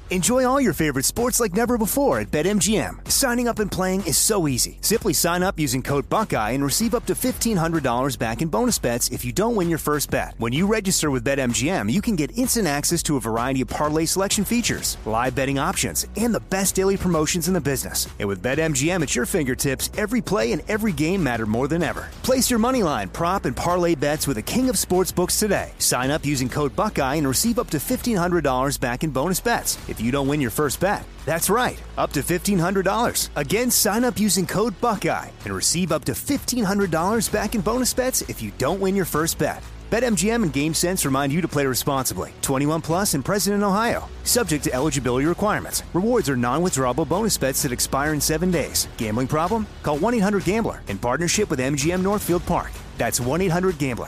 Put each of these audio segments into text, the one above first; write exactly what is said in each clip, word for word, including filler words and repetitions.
Enjoy all your favorite sports like never before at BetMGM. Signing up and playing is so easy. Simply sign up using code Buckeye and receive up to fifteen hundred dollars back in bonus bets if you don't win your first bet. When you register with BetMGM, you can get instant access to a variety of parlay selection features, live betting options, and the best daily promotions in the business. And with BetMGM at your fingertips, every play and every game matter more than ever. Place your moneyline, prop, and parlay bets with the king of sportsbooks today. Sign up using code Buckeye and receive up to fifteen hundred dollars back in bonus bets if you don't win your first bet. That's right, up to fifteen hundred dollars. Again, sign up using code Buckeye and receive up to fifteen hundred dollars back in bonus bets if you don't win your first bet. BetMGM and GameSense remind you to play responsibly. twenty-one plus and present in Ohio. Subject to eligibility requirements. Rewards are non-withdrawable bonus bets that expire in seven days. Gambling problem? Call one eight hundred gambler in partnership with M G M Northfield Park. That's one eight hundred gambler.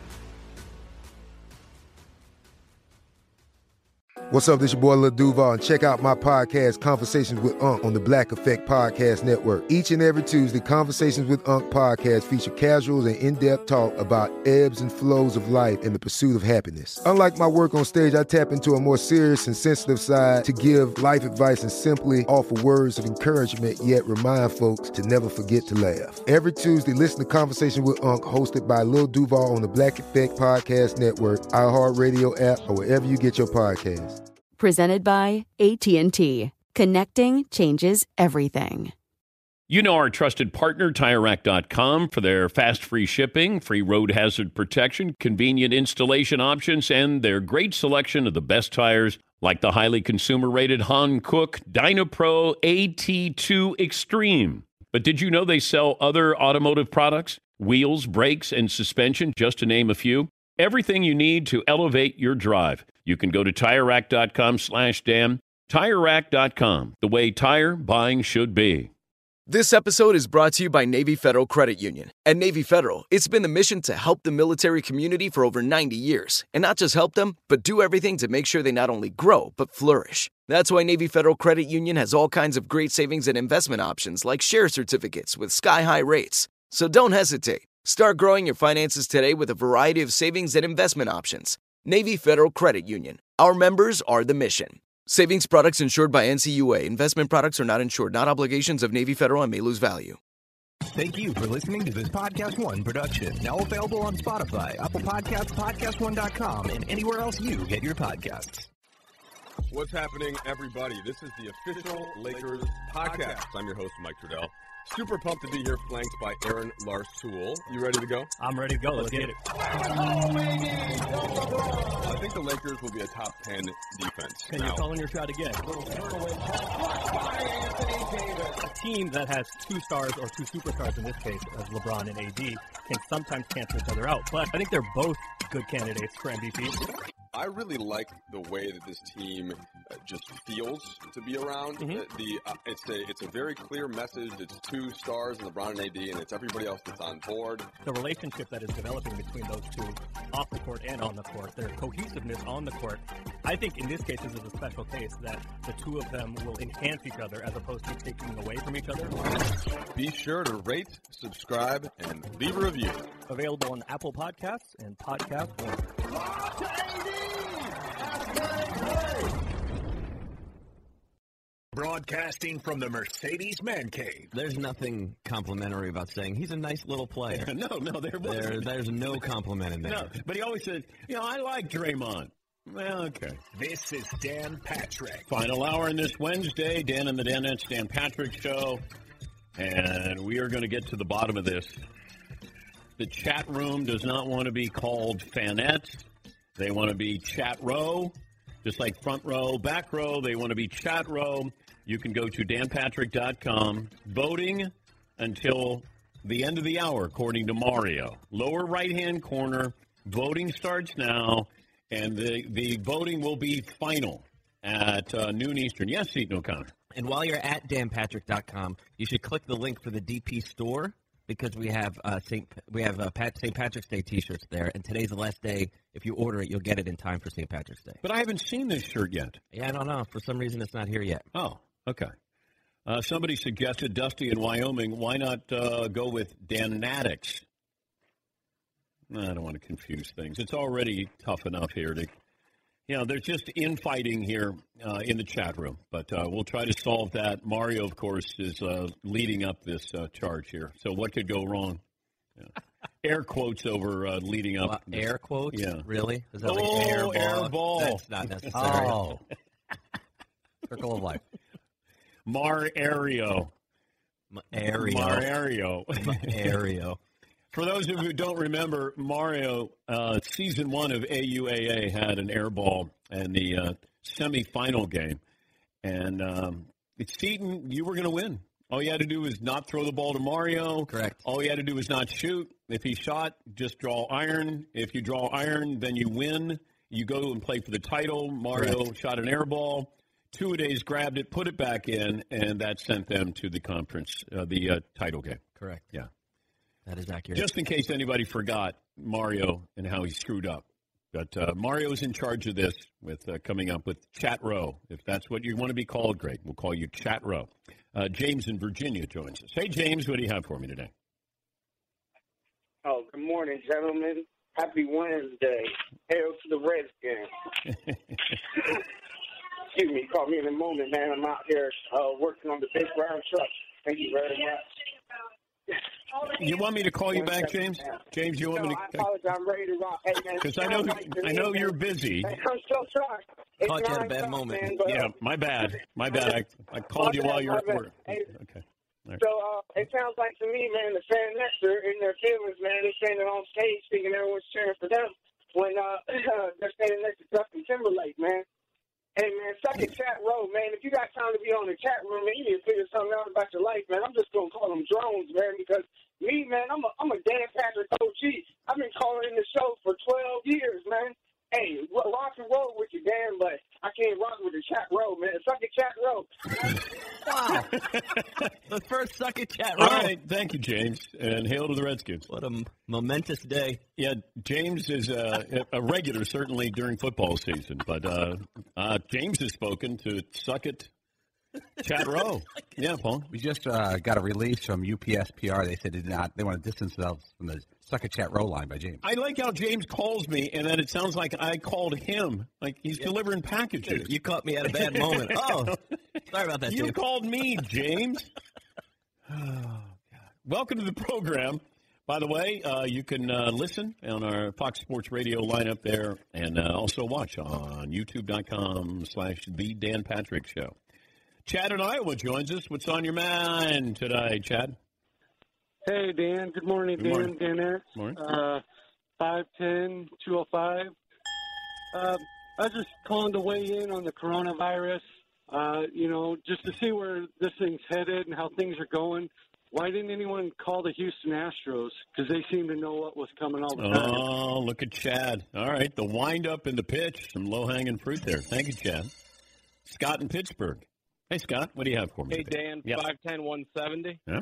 What's up, this your boy Lil Duval, and check out my podcast, Conversations with Unc, on the Black Effect Podcast Network. Each and every Tuesday, Conversations with Unc podcast feature casuals and in-depth talk about ebbs and flows of life and the pursuit of happiness. Unlike my work on stage, I tap into a more serious and sensitive side to give life advice and simply offer words of encouragement, yet remind folks to never forget to laugh. Every Tuesday, listen to Conversation with Unc, hosted by Lil Duval on the Black Effect Podcast Network, iHeartRadio app, or wherever you get your podcasts. Presented by A T and T. Connecting changes everything. You know our trusted partner, Tire Rack dot com, for their fast, free shipping, free road hazard protection, convenient installation options, and their great selection of the best tires, like the highly consumer-rated Hankook DynaPro A T two Extreme. But did you know they sell other automotive products? Wheels, brakes, and suspension, just to name a few. Everything you need to elevate your drive. You can go to Tire Rack dot com slash Dan. Tire Rack dot com, the way tire buying should be. This episode is brought to you by Navy Federal Credit Union. At Navy Federal, it's been the mission to help the military community for over ninety years. And not just help them, but do everything to make sure they not only grow, but flourish. That's why Navy Federal Credit Union has all kinds of great savings and investment options like share certificates with sky-high rates. So don't hesitate. Start growing your finances today with a variety of savings and investment options. Navy Federal Credit Union. Our members are the mission. Savings products insured by N C U A. Investment products are not insured, not obligations of Navy Federal and may lose value. Thank you for listening to this Podcast One production. Now available on Spotify, Apple Podcasts, podcast one dot com, and anywhere else you get your podcasts. What's happening, everybody? This is the official Lakers podcast. I'm your host, Mike Trudell. Super pumped to be here, flanked by Aaron Larsoul. You ready to go? I'm ready to go. Let's, Let's get it. I think the Lakers will be a top ten defense. And you're calling your shot again. A team that has two stars, or two superstars in this case, as LeBron and A D, can sometimes cancel each other out. But I think they're both good candidates for M V P. I really like the way that this team uh, just feels to be around. Mm-hmm. Uh, the uh, it's a it's a very clear message. It's two stars, LeBron and A D, and it's everybody else that's on board. The relationship that is developing between those two, off the court and on the court, their cohesiveness on the court. I think in this case, this is a special case that the two of them will enhance each other as opposed to taking away from each other. Be sure to rate, subscribe, and leave a review. Available on Apple Podcasts and Podcast One. Broadcasting from the Mercedes Man Cave. There's nothing complimentary about saying he's a nice little player. no, no, there wasn't. There, there's no compliment in there. No, but he always says, you know, I like Draymond. Well, okay. This is Dan Patrick. Final hour in this Wednesday, Dan and the Danettes, Dan Patrick Show. And we are going to get to the bottom of this. The chat room does not want to be called Fanettes. They want to be chat row, just like front row, back row. They want to be chat row. You can go to Dan Patrick dot com. Voting until the end of the hour, according to Mario. Lower right-hand corner. Voting starts now, and the, the voting will be final at uh, noon Eastern. Yes, Seton O'Connor. And while you're at Dan Patrick dot com, you should click the link for the D P store, because we have uh, Saint we have uh, Pat, Saint Patrick's Day T-shirts there, and today's the last day. If you order it, you'll get it in time for Saint Patrick's Day. But I haven't seen this shirt yet. Yeah, I don't know. For some reason, it's not here yet. Oh, okay. Uh, somebody suggested, Dusty in Wyoming, why not uh, go with Danatics? I don't want to confuse things. It's already tough enough here to You know, there's just infighting here uh, in the chat room, but uh, we'll try to solve that. Mario, of course, is uh, leading up this uh, charge here. So what could go wrong? Yeah. Air quotes over uh, leading up. Uh, air quotes? Yeah. Really? Is that oh, like air ball? air ball. That's not necessary. Oh. Circle of life. Mar-ario. Ario. Mar-ario. Ario. For those of you who don't remember, Mario, uh, season one of A U A A had an air ball in the uh, semifinal game. And um, it's Seton, you were going to win. All you had to do was not throw the ball to Mario. Correct. All you had to do was not shoot. If he shot, just draw iron. If you draw iron, then you win. You go and play for the title. Mario Correct. Shot an air ball. Two-a-days grabbed it, put it back in, and that sent them to the conference, uh, the uh, title game. Correct. Yeah. That is accurate. Just in case anybody forgot Mario and how he screwed up. But uh, Mario's in charge of this with uh, coming up with Chat Row. If that's what you want to be called, great. We'll call you Chat Row. Uh, James in Virginia joins us. Hey, James, what do you have for me today? Oh, good morning, gentlemen. Happy Wednesday. Hail to the Redskins. Excuse me, caught me in a moment, man. I'm out here uh, working on the big brown truck. Thank you very much. You want me to call you back, James? James, you want no, me to? I apologize. I'm ready to rock. Hey, man. Because I know, I know you're busy. Hey, I'm so sorry. It's Caught you at a bad stop, moment. Man, but, Yeah, my bad. My bad. I, I called you while you were at work. Hey, okay. Right. So uh, it sounds like to me, man, the fan next are in their feelings, man. They're standing on stage thinking everyone's cheering for them when uh, they're standing next to Justin Timberlake, man. Hey, man, suck it, Chat Row, man. If you got time to be on the chat room, man, you need to figure something out about your life, man. I'm just going to call them drones, man, because me, man, I'm a, I'm a Dan Patrick O G. I've been calling in the show for twelve years, man. Hey, rock and roll with you, Dan, but I can't rock with the Chat Row, man. Suck it, Chat Row. Wow. The first Suck it, Chat All Row. right. Thank you, James. And hail to the Redskins. What a m- momentous day. Yeah, James is uh, a regular, certainly, during football season. But uh, uh, James has spoken to Suck It, Chat Row. Yeah, Paul. We just uh, got a release from U P S P R. They said they did not. They want to distance themselves from the Suck It Chat Row line by James. I like how James calls me, and then it sounds like I called him. Like he's yeah. delivering packages. You caught me at a bad moment. Oh, sorry about that, You James. called me, James. Oh, God. Welcome to the program. By the way, uh, you can uh, listen on our Fox Sports Radio lineup there, and uh, also watch on YouTube.com slash The Dan Patrick Show. Chad in Iowa joins us. What's on your mind today, Chad? Hey, Dan. Good morning, Good Dan. morning. Dan X. Morning. Uh, five ten, two oh five. Uh, I was just calling to weigh in on the coronavirus, uh, you know, just to see where this thing's headed and how things are going. Why didn't anyone call the Houston Astros? Because they seem to know what was coming all the time. Oh, look at Chad. All right, the wind-up and the pitch. Some low-hanging fruit there. Thank you, Chad. Scott in Pittsburgh. Hey, Scott, what do you have for me Hey, today? Dan, Yep. five ten, one seventy. Yeah?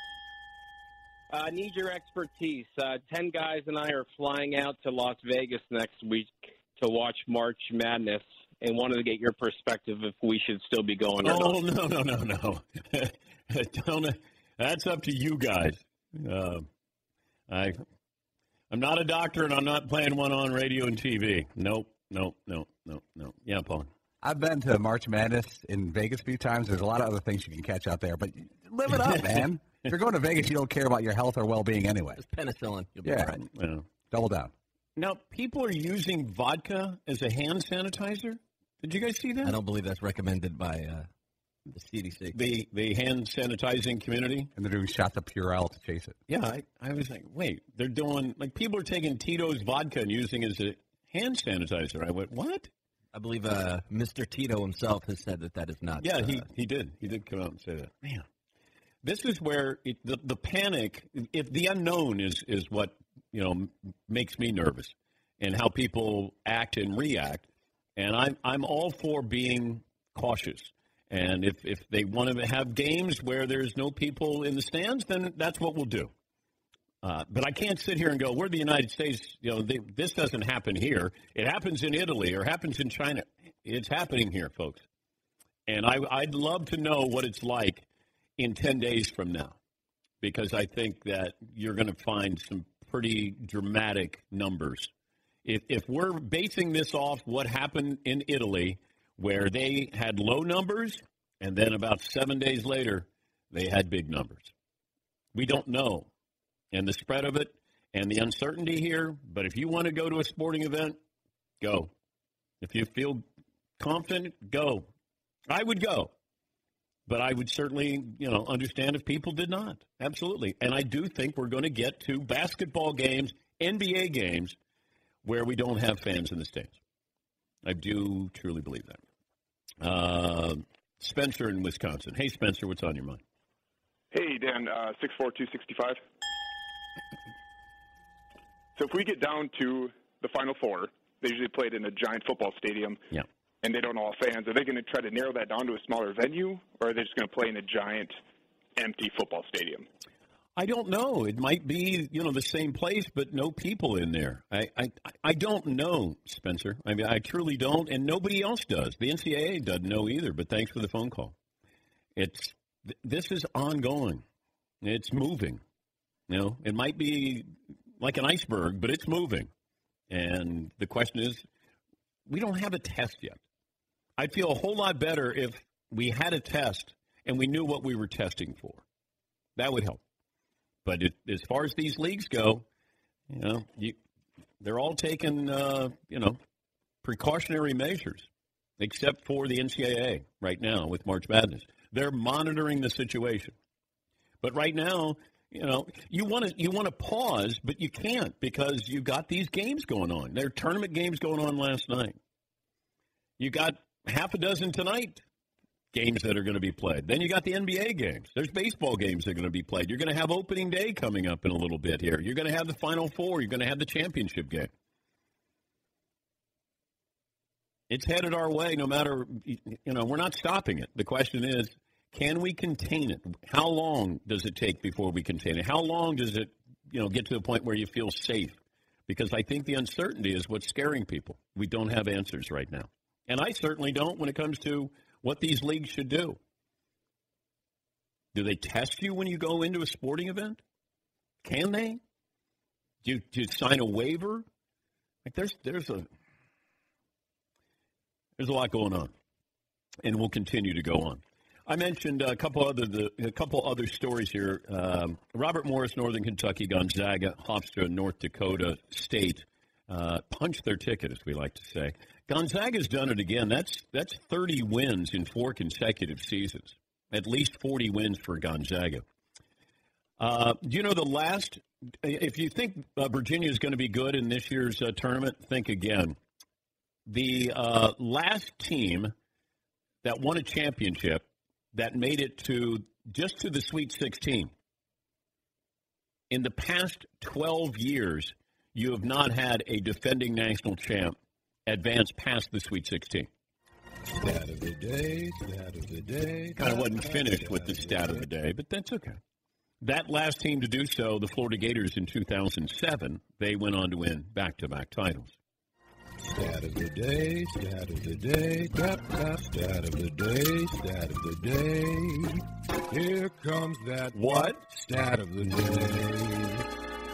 I uh, need your expertise. Uh, ten guys and I are flying out to Las Vegas next week to watch March Madness and wanted to get your perspective if we should still be going or Oh, not. no, no, no, no. Don't, that's up to you guys. Uh, I, I'm not a doctor, and I'm not playing one on radio and T V. Nope, nope, nope, nope, nope. Yeah, Paul. I've been to March Madness in Vegas a few times. There's a lot of other things you can catch out there, but live it up, man. If you're going to Vegas, you don't care about your health or well-being anyway. It's penicillin. You'll be Yeah. all right. Yeah. Double down. Now, people are using vodka as a hand sanitizer. Did you guys see that? I don't believe that's recommended by uh, the C D C. The the hand sanitizing community. And they're doing shots of Purell to chase it. Yeah, I, I was like, wait, they're doing, like, people are taking Tito's vodka and using it as a hand sanitizer. I went, what? I believe uh, Mister Tito himself has said that that is not. Yeah, uh, he, he did. He did come out and say that. Man, this is where it, the, the panic, if the unknown is, is what, you know, m- makes me nervous, and how people act and react. And I'm, I'm all for being cautious. And if, if they want to have games where there's no people in the stands, then that's what we'll do. Uh, but I can't sit here and go, we're the United States. You know, they, this doesn't happen here. It happens in Italy or happens in China. It's happening here, folks. And I, I'd love to know what it's like in ten days from now, because I think that you're going to find some pretty dramatic numbers If, if we're basing this off what happened in Italy, where they had low numbers, and then about seven days later, they had big numbers. We don't know. And the spread of it and the uncertainty here, but if you want to go to a sporting event, go. If you feel confident, go. I would go. But I would certainly, you know, understand if people did not. Absolutely. And I do think we're going to get to basketball games, N B A games, where we don't have fans in the stands. I do truly believe that. Uh, Spencer in Wisconsin. Hey, Spencer, what's on your mind? Hey, Dan, uh, six four two six five. So if we get down to the Final Four, they usually played in a giant football stadium, yeah, and they don't all have fans. Are they going to try to narrow that down to a smaller venue, or are they just going to play in a giant, empty football stadium? I don't know. It might be, you know, the same place, but no people in there. I, I, I don't know, Spencer. I mean, I truly don't, and nobody else does. The N C double A doesn't know either, but thanks for the phone call. It's This is ongoing. It's moving. You know, it might be like an iceberg, but it's moving. And the question is, we don't have a test yet. I'd feel a whole lot better if we had a test and we knew what we were testing for. That would help. But it, as far as these leagues go, you know, you, they're all taking, uh, you know, precautionary measures, except for the N C double A right now with March Madness. They're monitoring the situation. But right now, you know, you want to you want to pause, but you can't because you got these games going on. There are tournament games going on last night. You got half a dozen tonight. Games that are going to be played. Then you got the N B A games. There's baseball games that are going to be played. You're going to have opening day coming up in a little bit here. You're going to have the Final Four. You're going to have the championship game. It's headed our way no matter, you know, we're not stopping it. The question is, can we contain it? How long does it take before we contain it? How long does it, you know, get to the point where you feel safe? Because I think the uncertainty is what's scaring people. We don't have answers right now. And I certainly don't when it comes to what these leagues should do. Do they test you when you go into a sporting event? Can they? Do you, do you sign a waiver? Like there's there's a there's a lot going on, and we'll continue to go on. I mentioned a couple other the, a couple other stories here. Um, Robert Morris, Northern Kentucky, Gonzaga, Hofstra, North Dakota State uh, punched their ticket, as we like to say. Gonzaga's done it again. That's that's thirty wins in four consecutive seasons. At least forty wins for Gonzaga. Uh, do you know the last, if you think uh, Virginia is going to be good in this year's uh, tournament, think again. The uh, last team that won a championship that made it to just to the Sweet sixteen. In the past twelve years, you have not had a defending national champ advance past the Sweet sixteen. Stat of the day, stat of the day. Kind of wasn't finished with the stat of the day, but that's okay. That last team to do so, the Florida Gators in two thousand seven, they went on to win back-to-back titles. Stat of the day, stat of the day, clap, clap, stat of the day, stat of the day. Here comes that what? Stat of the day.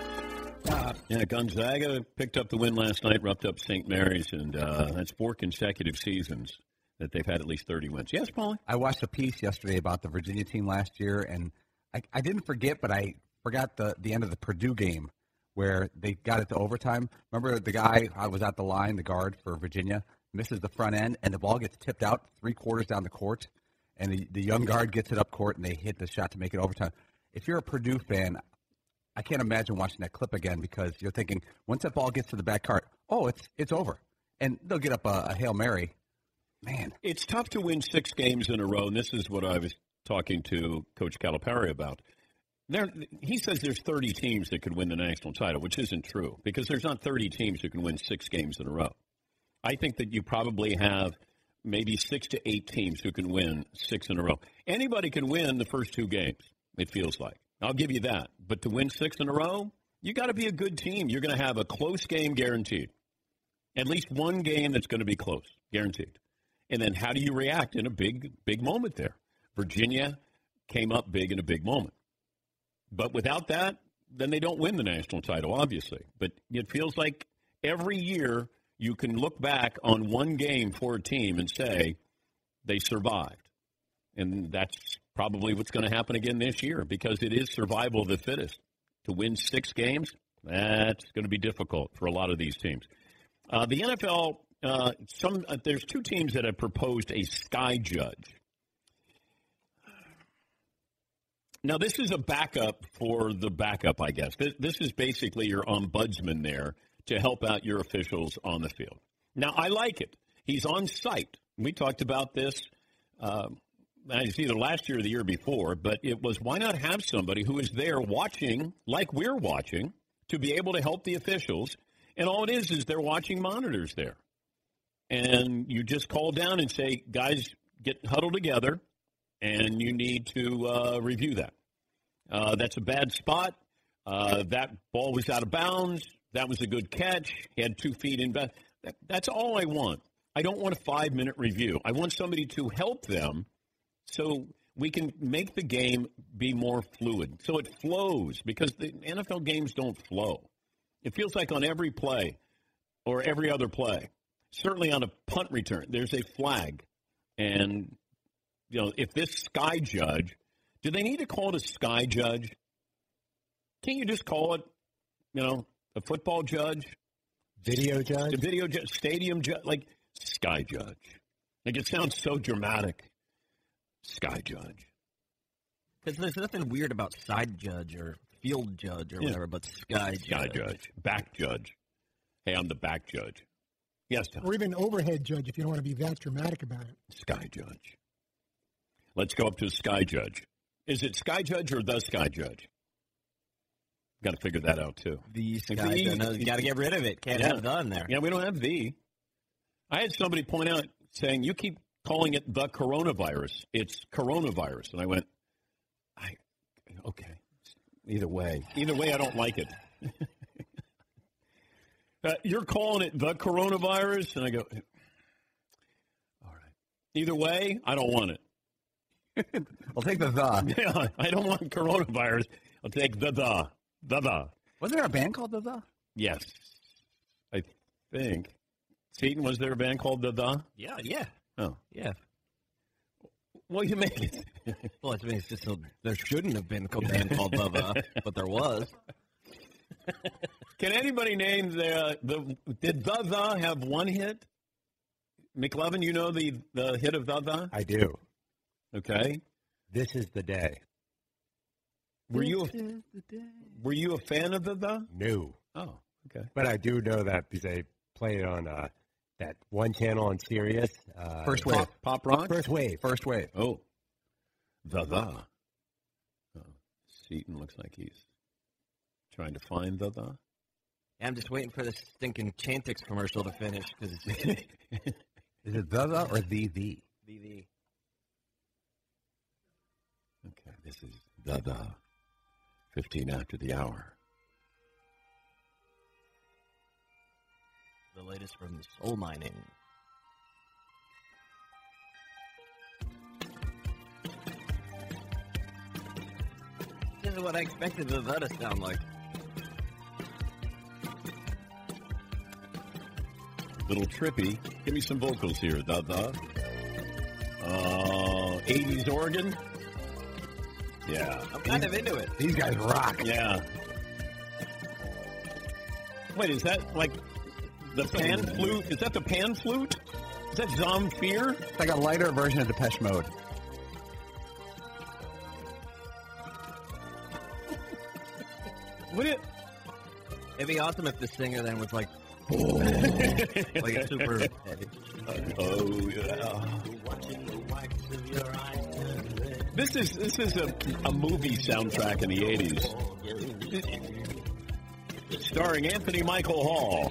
Yeah, Gonzaga picked up the win last night, roughed up Saint Mary's, and uh, that's four consecutive seasons that they've had at least thirty wins. Yes, Paulie? I watched a piece yesterday about the Virginia team last year, and I, I didn't forget, but I forgot the, the end of the Purdue game where they got it to overtime. Remember the guy I was at the line, the guard for Virginia, misses the front end, and the ball gets tipped out three quarters down the court, and the, the young guard gets it up court, and they hit the shot to make it overtime. If you're a Purdue fan, I can't imagine watching that clip again because you're thinking, once that ball gets to the back court, oh, it's it's over. And they'll get up a, a Hail Mary. Man. It's tough to win six games in a row, and this is what I was talking to Coach Calipari about. There, he says there's thirty teams that could win the national title, which isn't true because there's not thirty teams who can win six games in a row. I think that you probably have maybe six to eight teams who can win six in a row. Anybody can win the first two games, it feels like. I'll give you that. But to win six in a row, you got to be a good team. You're going to have a close game guaranteed. At least one game that's going to be close, guaranteed. And then how do you react in a big, big moment there? Virginia came up big in a big moment. But without that, then they don't win the national title, obviously. But it feels like Every year, you can look back on one game for a team and say they survived. And that's probably what's going to happen again this year because it is survival of the fittest. To win six games, that's going to be difficult for a lot of these teams. Uh, the N F L, uh, some uh, there's two teams that have proposed a sky judge. Now, this is a backup for the backup, I guess. This, this is basically your ombudsman there to help out your officials on the field. Now, I like it. He's on site. We talked about this uh, it's either last year or the year before, but it was why not have somebody who is there watching like we're watching to be able to help the officials. And all it is is they're watching monitors there. And you just call down and say, guys, get huddled together. And you need to uh, review that. Uh, that's a bad spot. Uh, that ball was out of bounds. That was a good catch. He had two feet in. That, that's all I want. I don't want a five-minute review. I want somebody to help them so we can make the game be more fluid, so it flows, because the N F L games don't flow. It feels like on every play or every other play, certainly on a punt return, there's a flag. And you know, if this sky judge, do they need to call it a sky judge? Can't you just call it, you know, a football judge? Video judge? A video judge, stadium judge, like sky judge. Like it sounds so dramatic. Sky judge. Because there's nothing weird about side judge or field judge or Yeah. whatever, but sky judge. Sky judge. Back judge. Hey, I'm the back judge. Yes, Tom. Or even overhead judge if you don't want to be that dramatic about it. Sky judge. Let's go up to Sky Judge. Is it Sky Judge or the Sky Judge? Got to figure that out, too. The Sky Judge. No, you got to get rid of it. Can't Yeah. have the in there. Yeah, we don't have the. I had somebody point out saying, you keep calling it the coronavirus. It's coronavirus. And I went, I okay. Either way. Either way, I don't like it. uh, you're calling it the coronavirus? And I go, all right. Either way, I don't want it. I'll take the the. Yeah, I don't want coronavirus. I'll take the the. The the. Wasn't there a band called the the? Yes. I think. Seton, was there a band called the the? Yeah, yeah. Oh. Yeah. Well, you make it. Well, I mean, it's just a, there shouldn't have been a band called the the, but there was. Can anybody name the, the, did the the have one hit? McLovin, you know the, the hit of the the? I do. Okay. This is the day. Were you a, were you a fan of the the? No. Oh, okay. But I do know that because I played it on uh, that one channel on Sirius. Uh, First Wave. Pop, pop rock? First Wave. First Wave. Oh. The the. Oh, Seton looks like he's trying to find the the. I'm just waiting for this stinking Chantix commercial to finish. Cause it's Is it the the or the the? the, the. Okay, this is the the. fifteen after the hour. The latest from Soul Mining. This is what I expected the the to sound like. Little trippy. Give me some vocals here. The the. Uh, eighties Oregon. Yeah. I'm kind of into it. These guys rock. Yeah. Wait, is that like the pan flute? Is that the pan flute? Is that Zamfir? It's like a lighter version of Depeche Mode. Would it? It'd be awesome if the singer then was like, like a super heavy. Oh yeah. This is this is a, a movie soundtrack in the eighties, starring Anthony Michael Hall.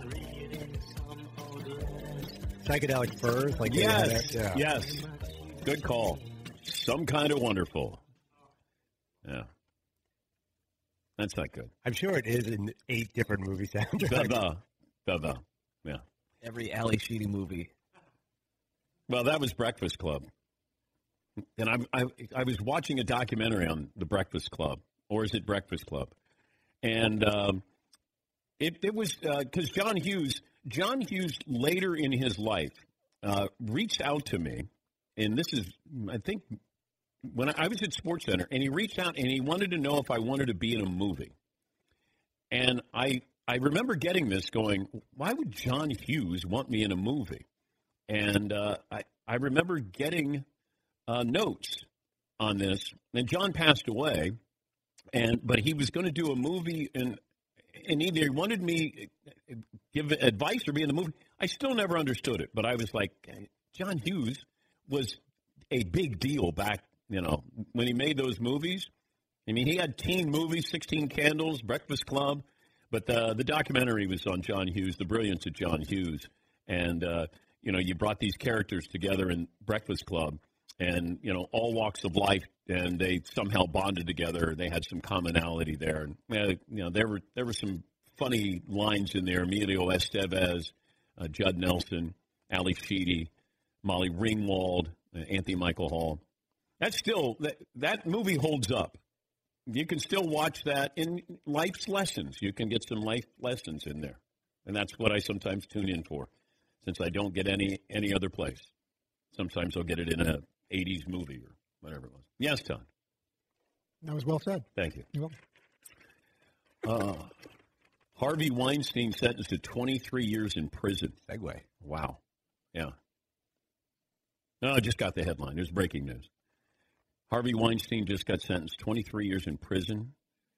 Psychedelic furs, like they Yes, had it. Yeah. yes, good call. Some Kind of Wonderful. Yeah, that's not good. I'm sure it is in eight different movie soundtracks. The the, the the, yeah. Every Ali Sheedy movie. Well, that was Breakfast Club. And I'm, I I was watching a documentary on the Breakfast Club, or is it Breakfast Club? And um, It, it was because uh, John Hughes, John Hughes later in his life uh, reached out to me, and this is, I think, when I, I was at SportsCenter, and he reached out and he wanted to know if I wanted to be in a movie. And I I remember getting this going, why would John Hughes want me in a movie? And uh, I, I remember getting uh, notes on this, and John passed away, and but he was going to do a movie, and and either he wanted me give advice or be in the movie. I still never understood it, but I was like, John Hughes was a big deal back, you know, when he made those movies. I mean, he had teen movies, sixteen Candles, Breakfast Club, but the the documentary was on John Hughes, the brilliance of John Hughes, and uh, you know, you brought these characters together in Breakfast Club, and you know, all walks of life, and they somehow bonded together. They had some commonality there, and uh, you know, there were there were some funny lines in there. Emilio Estevez, uh, Judd Nelson, Ali Sheedy, Molly Ringwald, uh, Anthony Michael Hall. That's still that that movie holds up. You can still watch that in life's lessons. You can get some life lessons in there, and that's what I sometimes tune in for, since I don't get any any other place. Sometimes I'll get it in a eighties movie or whatever it was. Yes, Tom. That was well said. Thank you. You're welcome. Uh, Harvey Weinstein sentenced to twenty-three years in prison. Segue. Wow. Yeah. No, I just got the headline. There's breaking news. Harvey Weinstein just got sentenced twenty-three years in prison.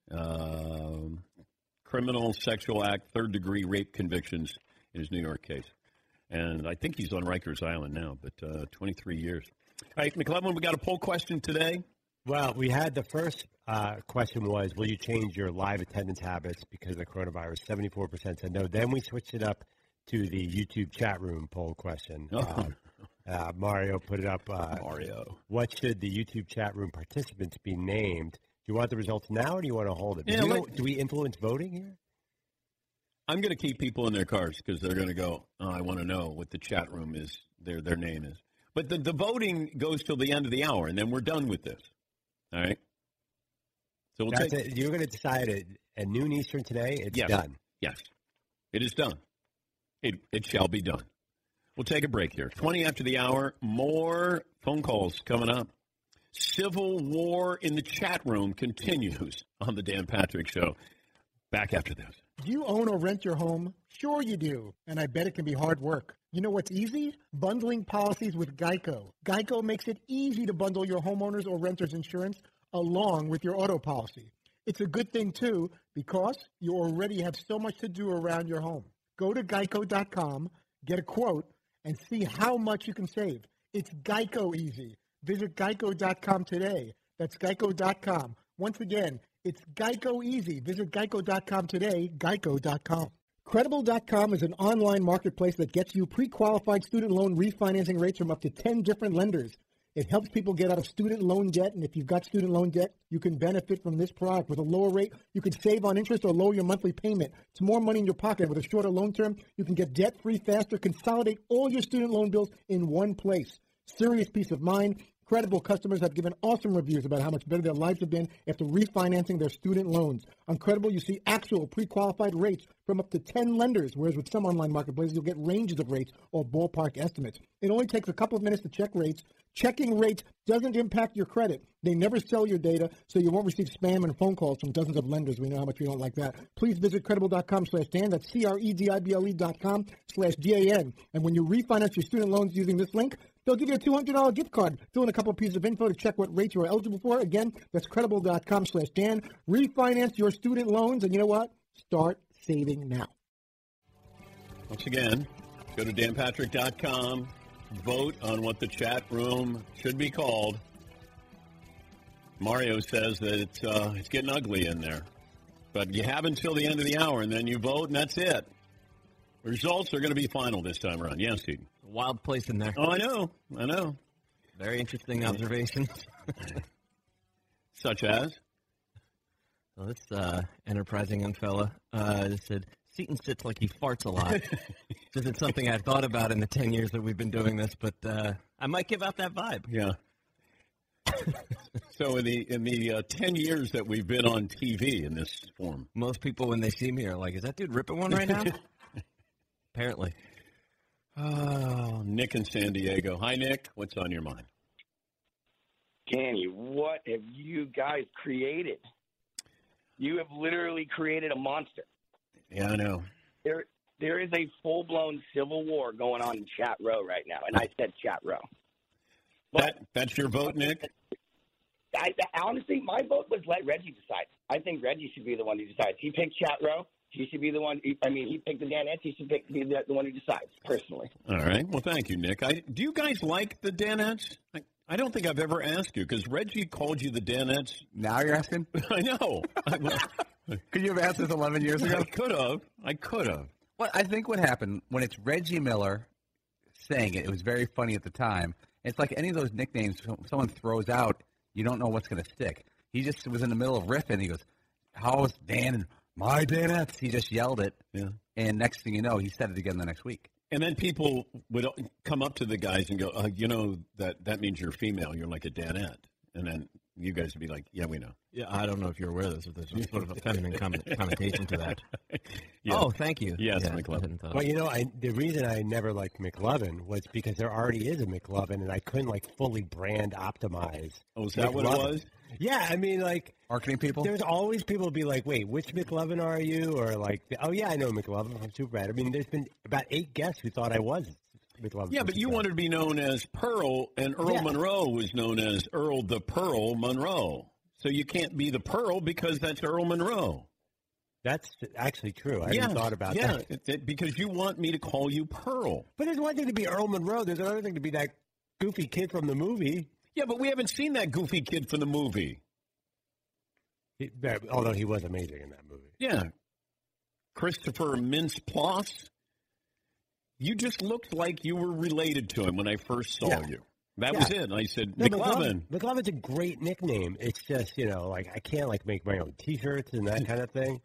Um, criminal sexual act, third-degree rape convictions in his New York case. And I think he's on Rikers Island now, but uh, twenty-three years. All right, McLevin, we got a poll question today. Well, we had the first uh, question was, will you change your live attendance habits because of the coronavirus? seventy-four percent said no. Then we switched it up to the YouTube chat room poll question. Oh. Uh, uh, Mario put it up. Uh, Mario. What should the YouTube chat room participants be named? Do you want the results now or do you want to hold it? Do, Yeah, we, let- do we influence voting here? I'm going to keep people in their cars because they're going to go, oh, I want to know what the chat room is, their their name is. But the, the voting goes till the end of the hour, and then we're done with this. All right? So we'll That's take it. You're going to decide at, at noon Eastern today. It's yes. done. Yes. It is done. It it shall be done. We'll take a break here. twenty after the hour, more phone calls coming up. Civil war in the chat room continues on the Dan Patrick Show. Back after this. Do you own or rent your home? Sure you do, and I bet it can be hard work. You know what's easy? Bundling policies with Geico. Geico makes it easy to bundle your homeowner's or renter's insurance along with your auto policy. It's a good thing, too, because you already have so much to do around your home. Go to geico dot com, get a quote, and see how much you can save. It's Geico easy. Visit geico dot com today. That's geico dot com. Once again, it's Geico easy. Visit geico dot com today, geico dot com. Credible dot com is an online marketplace that gets you pre-qualified student loan refinancing rates from up to ten different lenders. It helps people get out of student loan debt, and if you've got student loan debt, you can benefit from this product. With a lower rate, you can save on interest or lower your monthly payment. It's more money in your pocket. With a shorter loan term, you can get debt-free faster, consolidate all your student loan bills in one place. Serious peace of mind. Credible customers have given awesome reviews about how much better their lives have been after refinancing their student loans. On Credible, you see actual pre-qualified rates from up to ten lenders, whereas with some online marketplaces, you'll get ranges of rates or ballpark estimates. It only takes a couple of minutes to check rates. Checking rates doesn't impact your credit. They never sell your data, so you won't receive spam and phone calls from dozens of lenders. We know how much we don't like that. Please visit credible dot com slash Dan. That's C R E D I B L E dot com slash D A N. And when you refinance your student loans using this link, they'll give you a two hundred dollars gift card. Fill in a couple of pieces of info to check what rates you are eligible for. Again, that's credible dot com slash Dan. Refinance your student loans, and you know what? Start saving now. Once again, go to dan patrick dot com. Vote on what the chat room should be called. Mario says that it's uh, it's getting ugly in there. But you have until the end of the hour, and then you vote, and that's it. Results are going to be final this time around. Yes, Steve. Wild place in there. Oh, I know. I know. Very interesting observations. Such as? Well, this uh, enterprising young fella uh, said, Seton sits like he farts a lot. This isn't something I've thought about in the ten years that we've been doing this, but uh, I might give out that vibe. Yeah. So in the in the uh, ten years that we've been on T V in this form, most people when they see me are like, "Is that dude ripping one right now?" Apparently. Oh, Nick in San Diego. Hi, Nick. What's on your mind? Kenny, what have you guys created? You have literally created a monster. Yeah, I know. There, there is a full-blown civil war going on in Chat Row right now, and I said Chat Row. That that's your vote, Nick? I, honestly, my vote was let Reggie decide. I think Reggie should be the one who decides. He picked Chat Row. He should be the one. I mean, he picked the Danettes. He should pick, be the, the one who decides, personally. All right. Well, thank you, Nick. I, do you guys like the Danettes? I, I don't think I've ever asked you, because Reggie called you the Danettes. Now you're asking? I know. Could you have asked this eleven years ago? I could have. I could have. Well, I think what happened, when it's Reggie Miller saying it, it was very funny at the time. It's like any of those nicknames someone throws out, you don't know what's going to stick. He just was in the middle of riffing. He goes, how's Dan and my Danettes? He just yelled it. Yeah. And next thing you know, he said it again the next week. And then people would come up to the guys and go, uh, you know, that, that means you're female. You're like a Danette. And then you guys would be like, yeah, we know. Yeah, I don't know if you're aware of this. If there's sort of a feminine comment, connotation to that. Yeah. Oh, thank you. Yes, yeah, McLovin. Well, you know, I, the reason I never liked McLovin was because there already is a McLovin, and I couldn't, like, fully brand optimize. Oh, is that McLovin. what it was? Yeah, I mean, like... Marketing people? There's always people be like, wait, which McLovin are you? Or like, oh, yeah, I know McLovin from Superbad. I mean, there's been about eight guests who thought I was McLovin. Yeah, but you wanted to be known as Pearl, and Earl Yeah. Monroe was known as Earl the Pearl Monroe. So you can't be the Pearl because that's Earl Monroe. That's actually true. I yes, hadn't thought about yeah, that. it- it- because you want me to call you Pearl. But there's one thing to be Earl Monroe. There's another thing to be that goofy kid from the movie. Yeah, but we haven't seen that goofy kid from the movie. He, although he was amazing in that movie. Yeah. Christopher Mintz-Plasse. You just looked like you were related to him when I first saw Yeah. you. That Yeah. was it. And I said, No, McLovin. McLovin's a great nickname. It's just, you know, like I can't like make my own T-shirts and that kind of thing.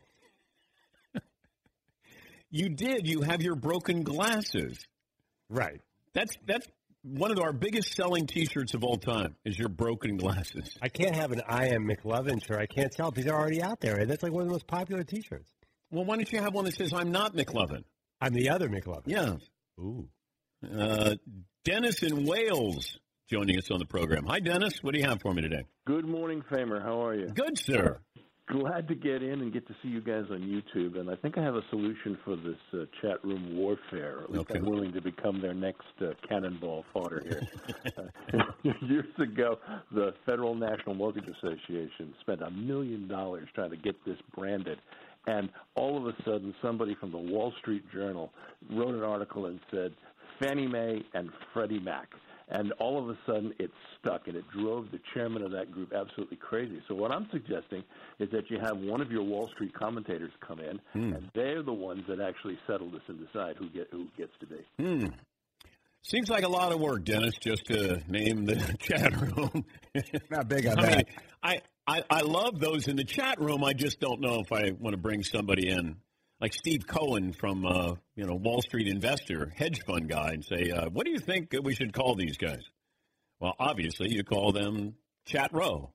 You did. You have your broken glasses. Right. That's that's one of our biggest selling T-shirts of all time is your broken glasses. I can't have an I am McLovin shirt. I can't sell because they're already out there. That's like one of the most popular T-shirts. Well, why don't you have one that says, I'm not McLovin? I'm the other McLovin. Yeah. Ooh. Uh, Dennis in Wales joining us on the program. Hi, Dennis. What do you have for me today? Good morning, Famer. How are you? Good, sir. Glad to get in and get to see you guys on YouTube. And I think I have a solution for this uh, chat room warfare. At least Okay. I'm willing to become their next uh, cannonball fodder here. uh, years ago, the Federal National Mortgage Association spent a million dollars trying to get this branded. And all of a sudden, somebody from the Wall Street Journal wrote an article and said, Fannie Mae and Freddie Mac. And all of a sudden, it stuck, and it drove the chairman of that group absolutely crazy. So what I'm suggesting is that you have one of your Wall Street commentators come in, Hmm. and they're the ones that actually settle this and decide who get who gets to be. Hmm. Seems like a lot of work, Dennis, just to name the chat room. Not big on I that. mean, I, I, I love those in the chat room. I just don't know if I want to bring somebody in like Steve Cohen from, uh, you know, Wall Street Investor, hedge fund guy, and say, uh, what do you think we should call these guys? Well, obviously, you call them Chat Row.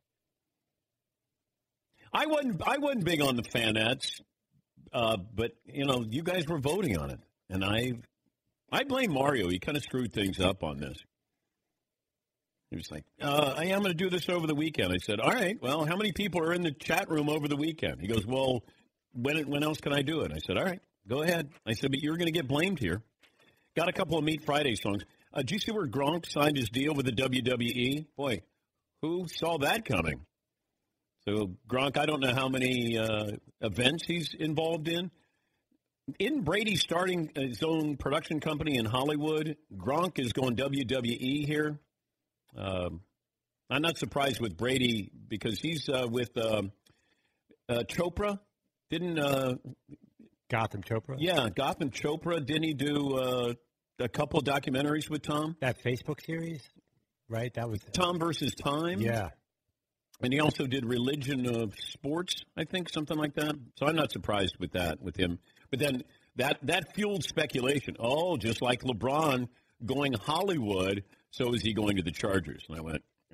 I wasn't, I wasn't big on the fanettes, uh, but, you know, you guys were voting on it, and I I blame Mario. He kind of screwed things up on this. He was like, uh, I am going to do this over the weekend. I said, all right, well, how many people are in the chat room over the weekend? He goes, well, when when else can I do it? I said, all right, go ahead. I said, but you're going to get blamed here. Got a couple of Meat Friday songs. Uh, did you see where Gronk signed his deal with the W W E? Boy, who saw that coming? So Gronk, I don't know how many uh, events he's involved in. Isn't Brady starting his own production company in Hollywood? Gronk is going W W E here. Um, I'm not surprised with Brady because he's uh, with uh, uh, Chopra. Didn't uh, Gotham Chopra? Yeah, Gotham Chopra. Didn't he do uh, a couple of documentaries with Tom? That Facebook series, right? That was Tom versus Time. Yeah. And he also did Religion of Sports, I think, something like that. So I'm not surprised with that, with him. But then that, that fueled speculation. Oh, just like LeBron going Hollywood, so is he going to the Chargers? And I went, I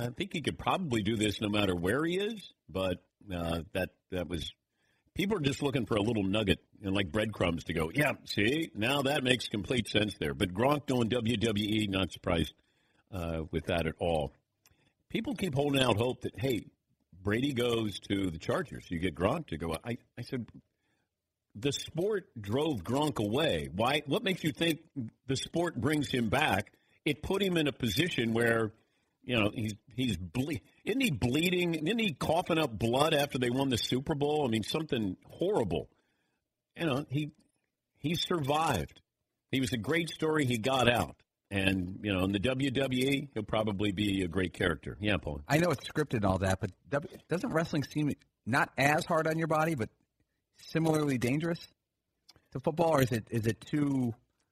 I think he could probably do this no matter where he is, but uh, that that was people are just looking for a little nugget and like breadcrumbs to go, yeah, see, now that makes complete sense there. But Gronk going W W E, not surprised uh, with that at all. People keep holding out hope that, hey, Brady goes to the Chargers. You get Gronk to go. I, I said, the sport drove Gronk away. Why? What makes you think the sport brings him back? It put him in a position where, you know, he's he's ble- isn't he bleeding? Isn't he coughing up blood after they won the Super Bowl? I mean, something horrible. You know, he he survived. He was a great story. He got out. And, you know, in the W W E, he'll probably be a great character. Yeah, Paul. I know it's scripted and all that, but w- doesn't wrestling seem not as hard on your body, but similarly dangerous to football, or is it is it too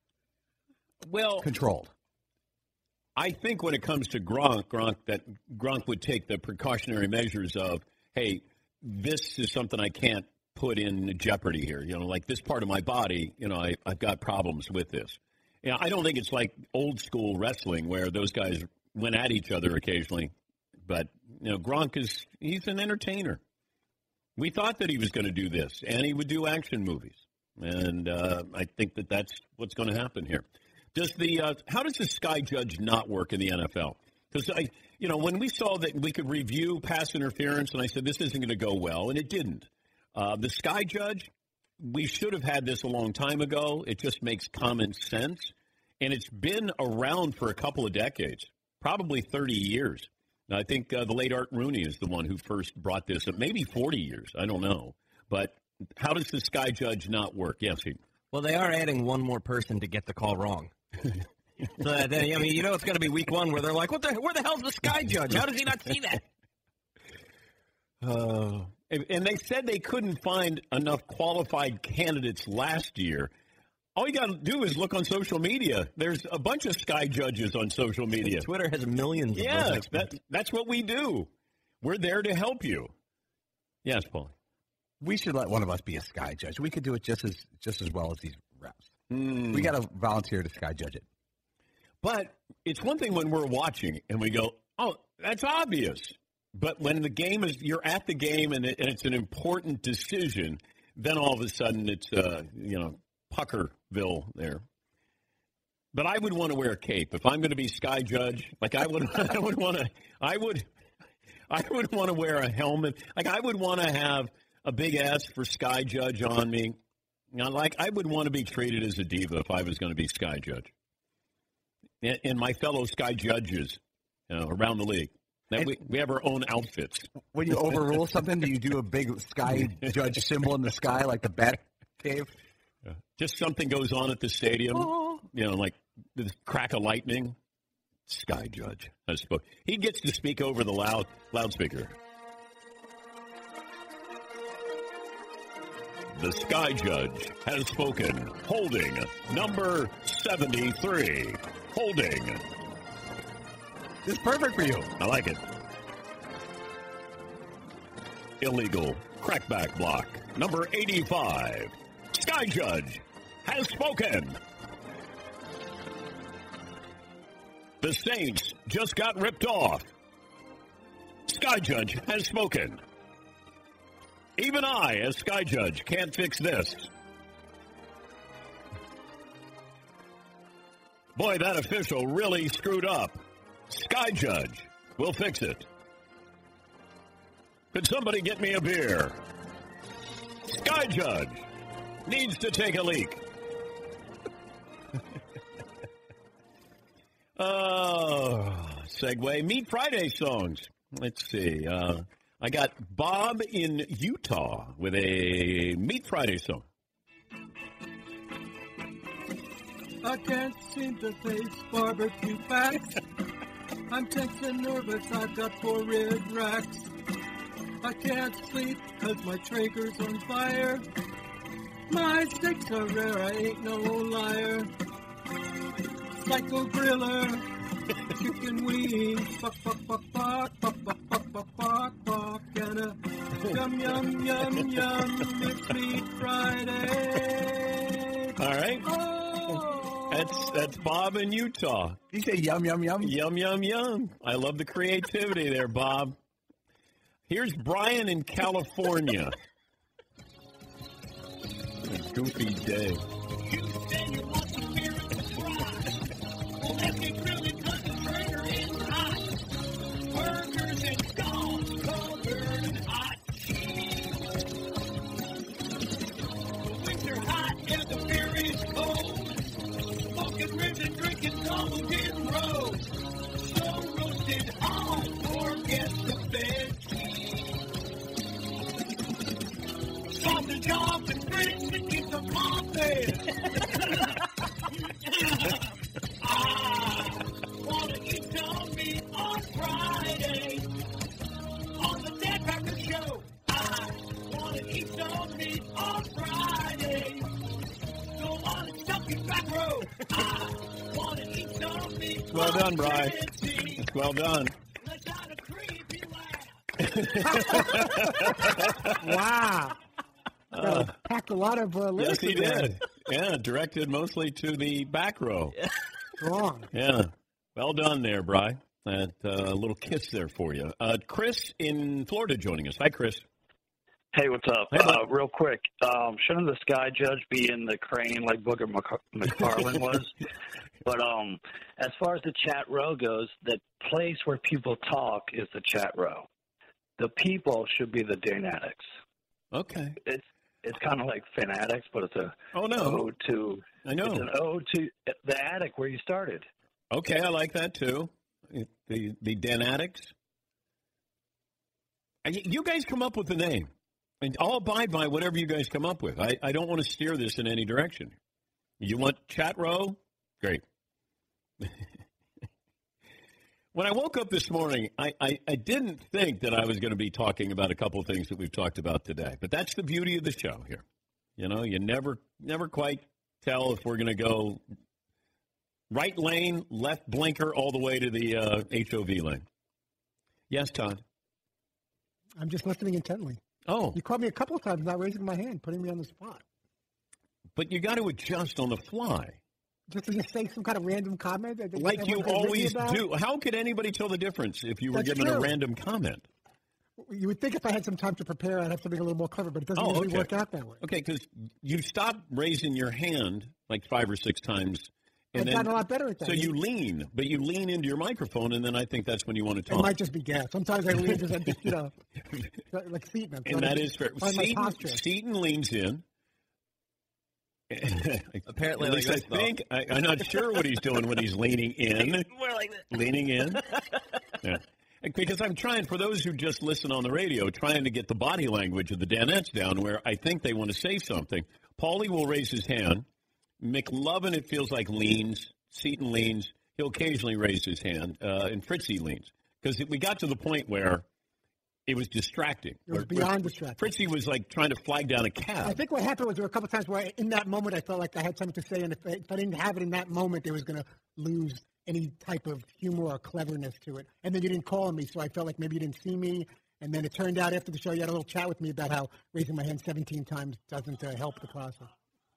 well controlled? I think when it comes to Gronk, Gronk that Gronk would take the precautionary measures of, hey, this is something I can't put in jeopardy here. You know, like this part of my body, you know, I, I've got problems with this. You know, I don't think it's like old school wrestling where those guys went at each other occasionally. But, you know, Gronk is, he's an entertainer. We thought that he was going to do this, and he would do action movies. And uh, I think that that's what's going to happen here. Does the uh, how does the Sky Judge not work in the N F L? Because, I, you know, when we saw that we could review pass interference, and I said this isn't going to go well, and it didn't. Uh, the Sky Judge, we should have had this a long time ago. It just makes common sense. And it's been around for a couple of decades, probably thirty years. I think uh, the late Art Rooney is the one who first brought this up, maybe forty years. I don't know. But how does the Sky Judge not work? Yes, he. Well, they are adding one more person to get the call wrong. So that, I mean, you know, it's going to be week one where they're like, "What the? Where the hell's the Sky Judge? How does he not see that?" Uh, and, and they said they couldn't find enough qualified candidates last year. All you got to do is look on social media. There's a bunch of Sky Judges on social media. Twitter has millions of yeah, those. That, that's what we do. We're there to help you. Yes, Paul. We should let one of us be a Sky Judge. We could do it just as just as well as these reps. Mm. We got to volunteer to Sky Judge it. But it's one thing when we're watching and we go, oh, that's obvious. But when the game is, you're at the game and, it, and it's an important decision, then all of a sudden it's, uh, you know, Puckerville there. But I would want to wear a cape if I'm going to be Sky Judge. Like I would, I would want to, I would, I would want to wear a helmet. Like I would want to have a big ass for Sky Judge on me. Now, like I would want to be treated as a diva if I was going to be Sky Judge. And, and my fellow Sky Judges, you know, around the league. That we, we have our own outfits. When you overrule something, do you do a big Sky Judge symbol in the sky like the Bat Cave? Yeah. Just something goes on at the stadium, oh. you know, like the crack of lightning. Sky Judge, I suppose. He gets to speak over the loud loudspeaker. The Sky Judge has spoken. Holding number seventy-three. Holding. This is perfect for you. I like it. Illegal crackback block. Number eighty-five. Sky Judge has spoken. The Saints just got ripped off. Sky Judge has spoken. Even I, as Sky Judge, can't fix this. Boy, that official really screwed up. Sky Judge will fix it. Could somebody get me a beer? Sky Judge needs to take a leak. Oh, segue. Meet Friday songs. Let's see. Uh, I got Bob in Utah with a Meet Friday song. I can't seem to face barbecue facts. I'm tense and nervous, I've got four red racks. I can't sleep cause my Traeger's on fire. My steaks are rare, I ain't no liar. Psycho griller, chicken wings, fuck, fuck, fuck, fuck, fuck, fuck, fuck, fuck, fuck, fuck, and a yum, yum, yum, yum, it's Meat Friday. All right. Oh. That's that's Bob in Utah. You say yum, yum, yum? Yum, yum, yum. I love the creativity there, Bob. Here's Brian in California. A goofy day. Burgers and dogs covered in hot cheese. The wings are hot and the beer is cold. Smoking ribs and drinking double in row. So roasted on, forget the veggies. Sausage off and grits and keep the coffee. Ah, wanna eat some meat on Friday. On the Dan Patrick Show. I wanna eat some meat on Friday. Don't wanna stuff your back row. I wanna eat some meat. Well on done, Brian. Tennessee. Well done. Let's have a creepy Wow. Uh, Packed a lot of uh, yes, lyrics he in there. did. Yeah, directed mostly to the back row. Strong. Yeah. Well done there, Bri. That uh, little kiss there for you. Uh, Chris in Florida joining us. Hi, Chris. Hey, what's up? Hey, uh, real quick, um, shouldn't the sky judge be in the crane like Booger Mc- McFarlane was? But um, as far as the chat row goes, the place where people talk is the chat row. The people should be the Dan Addicts. Okay. It's it's kind of like Fanatics, but it's a oh no ode to I know it's an ode to the attic where you started. Okay, I like that too. The the Dan Addicts. You guys come up with the name, and I'll abide by whatever you guys come up with. I, I don't want to steer this in any direction. You want chat row? Great. When I woke up this morning, I, I, I didn't think that I was going to be talking about a couple of things that we've talked about today. But that's the beauty of the show here. You know, you never never quite tell if we're going to go right lane, left blinker, all the way to the uh, H O V lane. Yes, Todd? I'm just listening intently. Oh. You called me a couple of times not raising my hand, putting me on the spot. But you got to adjust on the fly. Just to just say some kind of random comment? That Like you everyone's written always about? do. How could anybody tell the difference if you were That's given a true. random comment? You would think if I had some time to prepare, I'd have something a little more clever, but it doesn't Oh, usually okay. work out that way. Okay, because you stopped raising your hand like five or six times. And I've then, gotten a lot better at that. So you lean, but you lean into your microphone, and then I think that's when you want to It talk. might just be gas. Sometimes I lean because I'm just, you know, like Seaton. I'm And trying that to is fair. find my Seaton, posture. Seaton leans in. Apparently At least like I this, though. think. I, I'm not sure what he's doing when he's leaning in. More like this. Leaning in. Yeah. Because I'm trying, for those who just listen on the radio, trying to get the body language of the Danettes down where I think they want to say something. Paulie will raise his hand. McLovin, it feels like, leans. Seaton leans. He'll occasionally raise his hand. Uh, and Fritzy leans. Because we got to the point where it was distracting. It was Where- beyond where distracting. Fritzy was like trying to flag down a cab. I think what happened was there were a couple times where, I, in that moment, I felt like I had something to say, and if I, if I didn't have it in that moment, it was going to lose any type of humor or cleverness to it. And then you didn't call on me, so I felt like maybe you didn't see me. And then it turned out after the show, you had a little chat with me about how raising my hand seventeen times doesn't uh, help the process.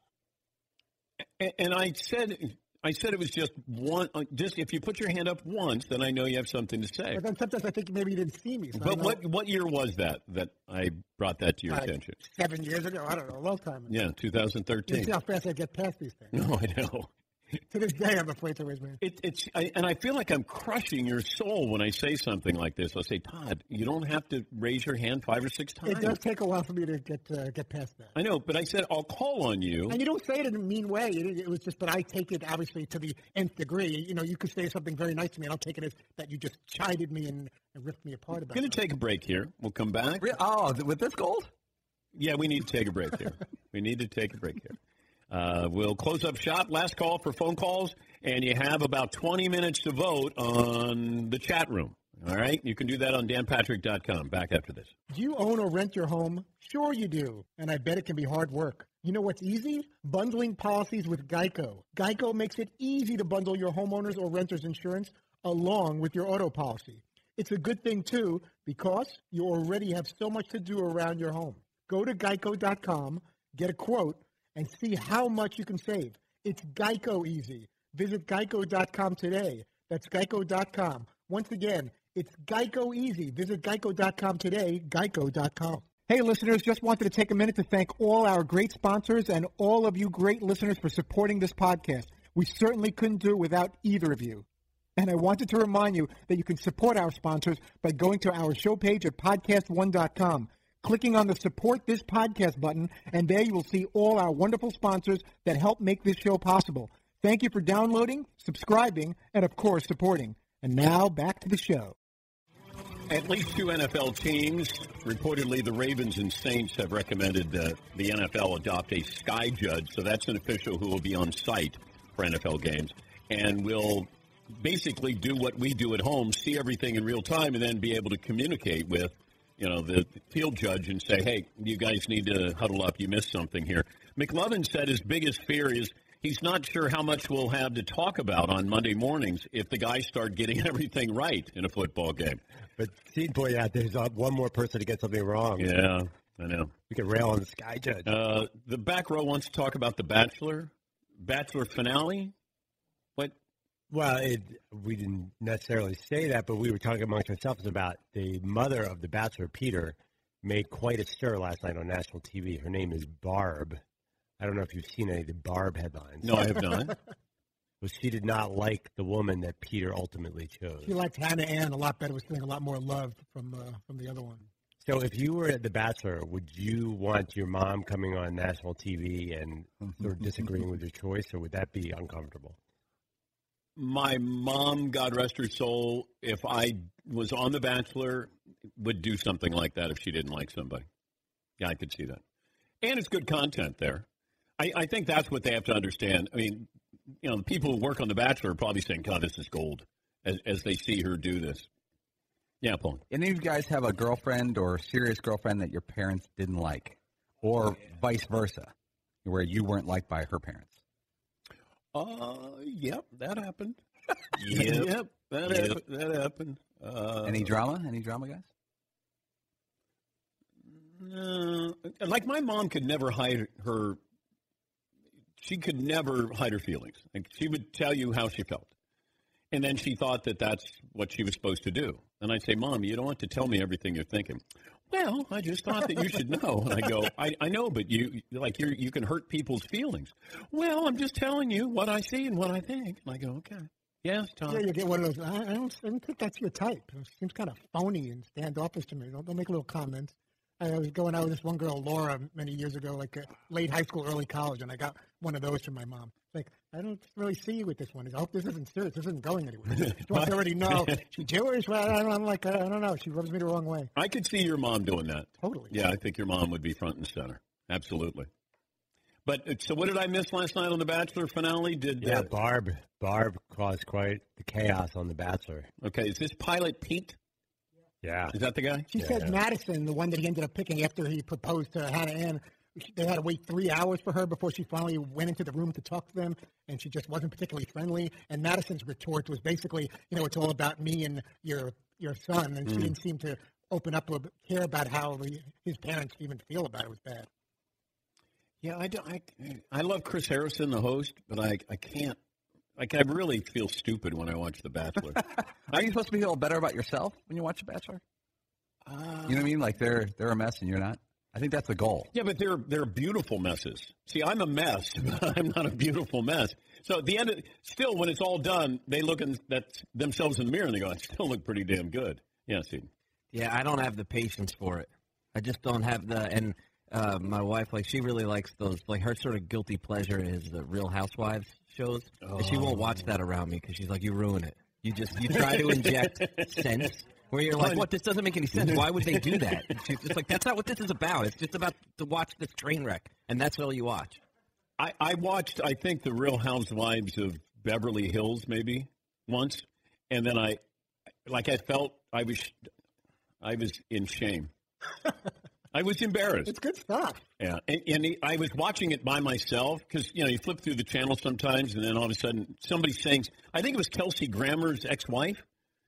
And, and I said, I said it was just one. uh, Just if you put your hand up once, then I know you have something to say. But then sometimes I think maybe you didn't see me. So I But don't know. what what year was that that I brought that to your Like attention? Seven years ago? I don't know, a long time ago. Yeah, two thousand You thirteen. see how fast I get past these things. No, I know. To this day, I'm afraid to raise my hand. It, it's I, and I feel like I'm crushing your soul when I say something like this. I'll say, Todd, you don't have to raise your hand five or six times. It does take a while for me to get uh, get past that. I know, but I said I'll call on you. And you don't say it in a mean way. It, it was just, but I take it obviously to the nth degree. You know, you could say something very nice to me, and I'll take it as that you just chided me and, and ripped me apart about We're it. going to take a break here. We'll come back. Oh, with this gold? Yeah, we need to take a break here. we need to take a break here. Uh, we'll close up shop. Last call for phone calls, and you have about twenty minutes to vote on the chat room. All right? You can do that on dan patrick dot com. Back after this. Do you own or rent your home? Sure you do. And I bet it can be hard work. You know what's easy? Bundling policies with Geico. Geico makes it easy to bundle your homeowners or renters insurance along with your auto policy. It's a good thing, too, because you already have so much to do around your home. Go to geico dot com, get a quote, and see how much you can save. It's Geico easy. Visit geico dot com today. That's geico dot com. Once again, it's Geico easy. Visit geico dot com today, geico dot com. Hey, listeners, just wanted to take a minute to thank all our great sponsors and all of you great listeners for supporting this podcast. We certainly couldn't do it without either of you. And I wanted to remind you that you can support our sponsors by going to our show page at podcast one dot com, clicking on the Support This Podcast button, and there you will see all our wonderful sponsors that help make this show possible. Thank you for downloading, subscribing, and, of course, supporting. And now, back to the show. At least two N F L teams, reportedly the Ravens and Saints, have recommended that the N F L adopt a sky judge. So that's an official who will be on site for N F L games and will basically do what we do at home, see everything in real time, and then be able to communicate with, you know, the field judge and say, hey, you guys need to huddle up. You missed something here. McLovin said his biggest fear is he's not sure how much we'll have to talk about on Monday mornings if the guys start getting everything right in a football game. But Steve pointed out there's one more person to get something wrong. Yeah, I know. We can rail on the sky judge. Uh, the back row wants to talk about The Bachelor. Bachelor finale? What? Well, it, we didn't necessarily say that, but we were talking amongst ourselves about the mother of The Bachelor, Peter, made quite a stir last night on national T V. Her name is Barb. I don't know if you've seen any of the Barb headlines. No, I have not. Well, she did not like the woman that Peter ultimately chose. She liked Hannah Ann a lot better, was feeling a lot more love from uh, from the other one. So if you were at The Bachelor, would you want your mom coming on national T V and sort of disagreeing with your choice, or would that be uncomfortable? My mom, God rest her soul, if I was on The Bachelor, would do something like that if she didn't like somebody. Yeah, I could see that. And it's good content there. I, I think that's what they have to understand. I mean, you know, the people who work on The Bachelor are probably saying, God, this is gold, as, as they see her do this. Yeah, Paul. Any of you guys have a girlfriend or serious girlfriend that your parents didn't like? Or vice versa, where you weren't liked by her parents? Uh, yep, that happened. Yep, yep that, Yep. Happened, that happened. Uh, Any drama? Any drama, guys? No. Like, my mom could never hide her, she could never hide her feelings. Like, she would tell you how she felt. And then she thought that that's what she was supposed to do. And I'd say, Mom, you don't have to tell me everything you're thinking. Well, I just thought that you should know. And I go, I, I know, but you like you you can hurt people's feelings. Well, I'm just telling you what I see and what I think. And I go, okay. Yes, Tom. Yeah, you get one of those. I, I, don't, I don't think that's your type. It seems kind of phony and standoffish to me. Don't, don't make little comments. I was going out with this one girl, Laura, many years ago, like uh, late high school, early college, and I got one of those from my mom. Like, I don't really see you with this one. I hope this isn't serious. This isn't going anywhere. She wants to already know. She's Jewish. Well, I don't, I'm like, I don't know. She rubs me the wrong way. I could see your mom doing that. Totally. Yeah, I think your mom would be front and center. Absolutely. But uh, so what did I miss last night on The Bachelor finale? Did Yeah, uh, Barb. Barb caused quite the chaos on The Bachelor. Okay, is this pilot Pete? Yeah. Is that the guy? She Yeah, said yeah. Madison, the one that he ended up picking after he proposed to Hannah Ann, they had to wait three hours for her before she finally went into the room to talk to them, and she just wasn't particularly friendly. And Madison's retort was basically, you know, it's all about me and your your son, and she Mm. didn't seem to open up or care about how the, his parents even feel about it. It was bad. Yeah, I, do, I, I love Chris Harrison, the host, but I, I can't. Like, I really feel stupid when I watch The Bachelor. Are you supposed to feel better about yourself when you watch The Bachelor? Uh, You know what I mean? Like they're they're a mess and you're not. I think that's the goal. Yeah, but they're they're beautiful messes. See, I'm a mess, but I'm not a beautiful mess. So at the end, of, still, when it's all done, they look at that themselves in the mirror and they go, "I still look pretty damn good." Yeah, see. Yeah, I don't have the patience for it. I just don't have the and uh, my wife, like, she really likes those. Like, her sort of guilty pleasure is the Real Housewives shows, and she won't watch that around me because she's like, "You ruin it. You just you try to inject sense." Where you're like, what? This doesn't make any sense. Why would they do that? And she's just like, that's not what this is about. It's just about to watch this train wreck, and that's all you watch. I, I watched, I think, The Real Housewives of Beverly Hills maybe once, and then I, like, I felt I was, I was in shame. I was embarrassed. It's good stuff. Yeah, and, and he, I was watching it by myself because, you know, you flip through the channel sometimes, and then all of a sudden somebody's saying, I think it was Kelsey Grammer's ex-wife,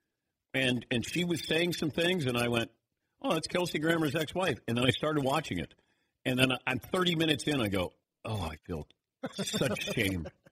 and and she was saying some things, and I went, oh, that's Kelsey Grammer's ex-wife. And then I started watching it. And then I, I'm thirty minutes in, I go, oh, I feel such shame.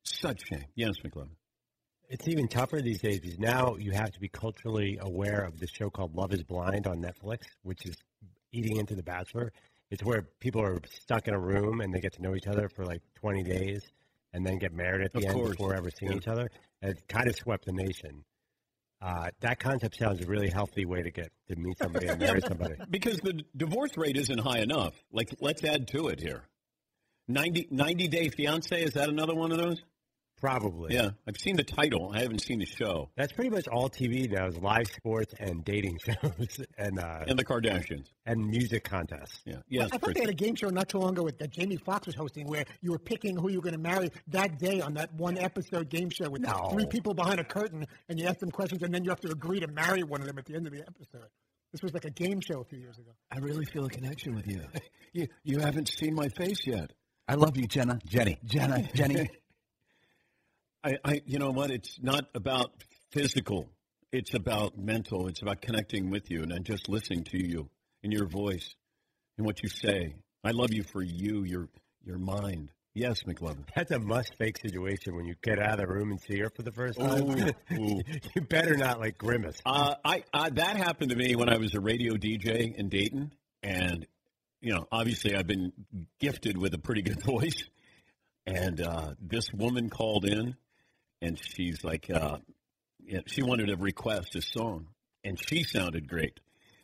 Such shame. Yes, McLovin. It's even tougher these days because now you have to be culturally aware of this show called Love is Blind on Netflix, which is eating into The Bachelor. It's where people are stuck in a room and they get to know each other for like twenty days and then get married at the Of end course. before ever seeing Yeah. each other. And it kind of swept the nation. Uh, that concept sounds a really healthy way to get to meet somebody and marry somebody. Because the d- divorce rate isn't high enough. Like, let's add to it here. ninety, ninety Day Fiancé, is that another one of those? Probably. Yeah. I've seen the title. I haven't seen the show. That's pretty much all T V now is live sports and dating shows and uh, And the Kardashians. and music contests. Yeah. Yes, I thought they had a game show not too long ago with, that Jamie Foxx was hosting where you were picking who you were going to marry that day on that one episode game show with No. three people behind a curtain, and you ask them questions, and then you have to agree to marry one of them at the end of the episode. This was like a game show a few years ago. I really feel a connection with you. you. You haven't seen my face yet. I love you, Jenna. Jenny. Jenna. Jenny. I, I, you know what? It's not about physical. It's about mental. It's about connecting with you and then just listening to you and your voice and what you say. I love you for you, your your mind. Yes, McLovin. That's a must-fake situation when you get out of the room and see her for the first time. Ooh, ooh. You better not, like, grimace. Uh, I, I that happened to me when I was a radio D J in Dayton, and you know, obviously, I've been gifted with a pretty good voice. And uh, this woman called in, and she's like, uh, yeah, she wanted to request a song, and she sounded great.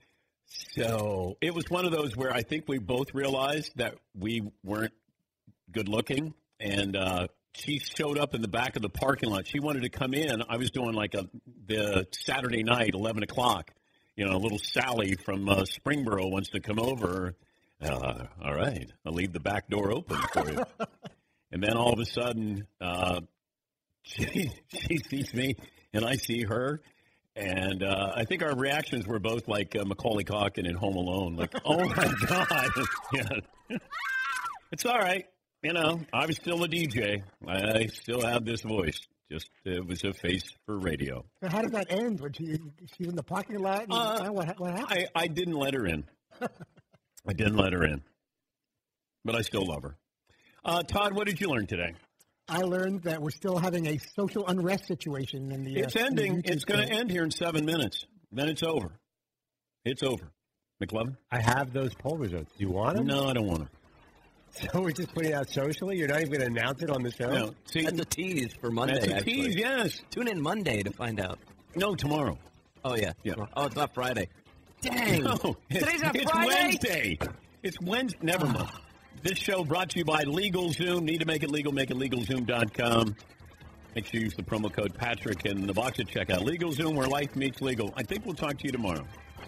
So it was one of those where I think we both realized that we weren't good looking, and uh, she showed up in the back of the parking lot. She wanted to come in. I was doing like a the Saturday night, eleven o'clock. You know, little Sally from uh, Springboro wants to come over. Uh, all right, I'll leave the back door open for you. And then all of a sudden, uh, she, she sees me, and I see her. And uh, I think our reactions were both like uh, Macaulay Culkin in Home Alone. Like, oh, my God. Yeah. It's all right. You know, I was still a D J. I still have this voice. Just it was a face for radio. So how did that end? When she she's in the parking lot? And Uh, what, ha- what happened? I, I didn't let her in. I didn't let her in. But I still love her. Uh, Todd, what did you learn today? I learned that we're still having a social unrest situation in the. It's uh, in the ending. YouTube It's going to space. end here in seven minutes. Then it's over. It's over. McLovin? I have those poll results. Do you want them? No, I don't want them. So we're just putting it out socially? You're not even going to announce it on the show? No. See, That's a tease for Monday. That's a actually. tease, yes. Tune in Monday to find out. No, tomorrow. Oh yeah. Yeah. Oh, it's not Friday. Dang. No, it's, Today's not it's Friday. Wednesday. It's Wednesday. Never mind. This show brought to you by LegalZoom. Need to make it legal? Make it LegalZoom dot com. Make sure you use the promo code Patrick in the box at checkout. LegalZoom, where life meets legal. I think we'll talk to you tomorrow.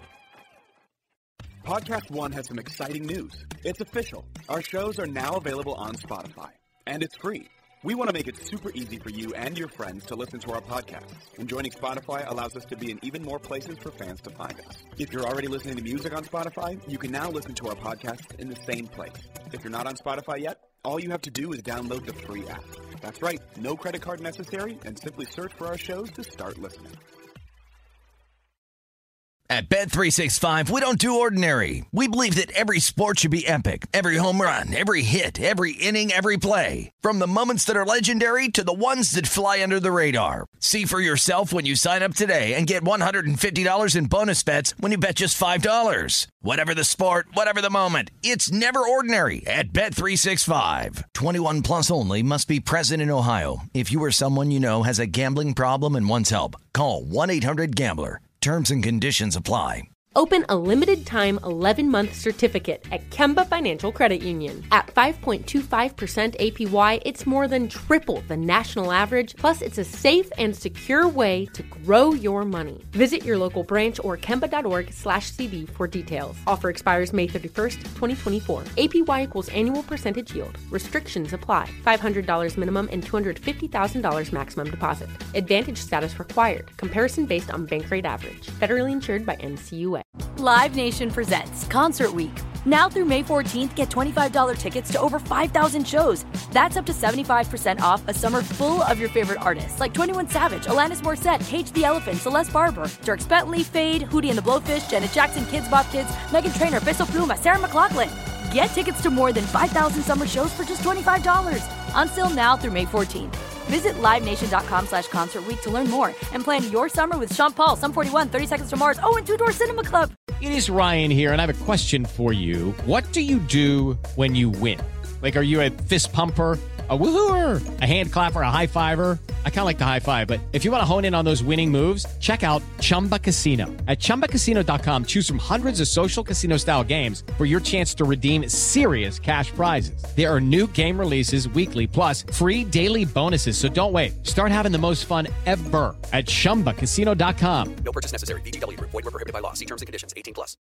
Podcast One has some exciting news. It's official. Our shows are now available on Spotify, and it's free. We want to make it super easy for you and your friends to listen to our podcast, and joining Spotify allows us to be in even more places for fans to find us. If you're already listening to music on Spotify, you can now listen to our podcast in the same place. If you're not on Spotify yet, all you have to do is download the free app. That's right, no credit card necessary, and simply search for our shows to start listening. At Bet three sixty-five, we don't do ordinary. We believe that every sport should be epic. Every home run, every hit, every inning, every play. From the moments that are legendary to the ones that fly under the radar. See for yourself when you sign up today and get one hundred fifty dollars in bonus bets when you bet just five dollars. Whatever the sport, whatever the moment, it's never ordinary at Bet three sixty-five. twenty-one plus only. Must be present in Ohio. If you or someone you know has a gambling problem and wants help, call one eight hundred gambler. Terms and conditions apply. Open a limited-time eleven-month certificate at Kemba Financial Credit Union. At five point two five percent A P Y, it's more than triple the national average, plus it's a safe and secure way to grow your money. Visit your local branch or kemba.org slash CD for details. Offer expires May thirty-first, twenty twenty-four. A P Y equals annual percentage yield. Restrictions apply. five hundred dollars minimum and two hundred fifty thousand dollars maximum deposit. Advantage status required. Comparison based on bank rate average. Federally insured by N C U A. Live Nation presents Concert Week. Now through May fourteenth, get twenty-five dollars tickets to over five thousand shows. That's up to seventy-five percent off a summer full of your favorite artists like twenty-one Savage, Alanis Morissette, Cage the Elephant, Celeste Barber, Dierks Bentley, Fade, Hootie and the Blowfish, Janet Jackson, Kids Bop Kids, Meghan Trainor, Bissell Pluma, Sarah McLachlan. Get tickets to more than five thousand summer shows for just twenty-five dollars. On sale now through May fourteenth. Visit LiveNation.com slash Concert Week to learn more and plan your summer with Sean Paul, Sum forty-one, thirty Seconds to Mars, oh, and Two Door Cinema Club. It is Ryan here, and I have a question for you. What do you do when you win? Like, are you a fist pumper, a woohooer, a hand clapper, a high fiver? I kind of like the high five, but if you want to hone in on those winning moves, check out Chumba Casino. At Chumba Casino dot com, choose from hundreds of social casino-style games for your chance to redeem serious cash prizes. There are new game releases weekly, plus free daily bonuses. So don't wait. Start having the most fun ever at Chumba Casino dot com. No purchase necessary. V G W. Void where prohibited by law. See terms and conditions. eighteen plus.